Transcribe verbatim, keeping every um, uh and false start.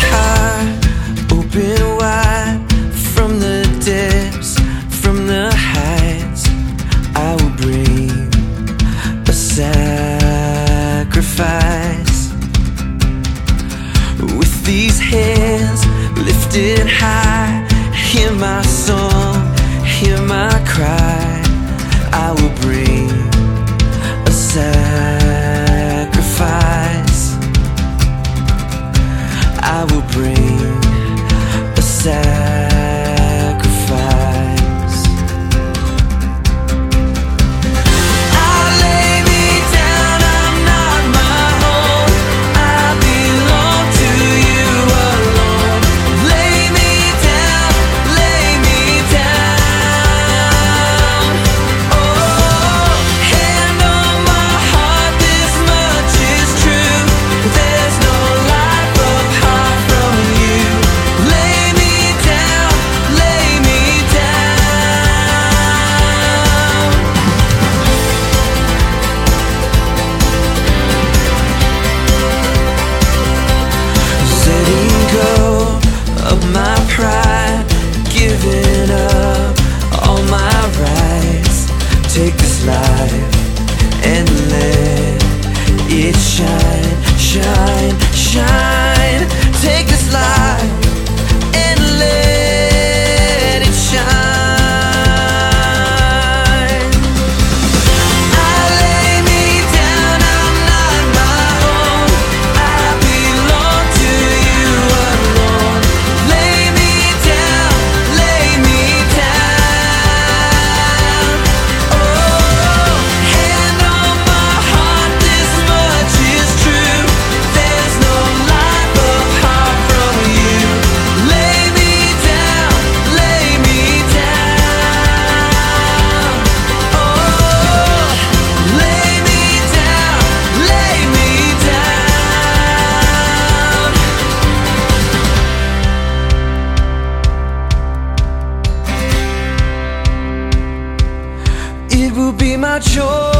heart open wide, from the depths, from the heights, I will bring a sacrifice. With these hands lifted high, hear my song, hear my cry. I will bring a sacrifice. I will bring a sacrifice. I'll lay me down, I'm not my own. I belong to you alone. Lay me down, lay me down. Oh, hand on my heart, this much is true. There's no life apart from you. Lay me down, lay me down. Letting go of my pride, giving up all my rights. Take this life and let it shine, shine, shine. Take this life and let it shine. I lay me down, I'm not my own. I belong to you alone. Lay me down, lay me down. Oh, hand on my heart, this much is true. There's no life apart from you. Lay me down, lay me down. Oh, lay me down, lay me down. It will be my joy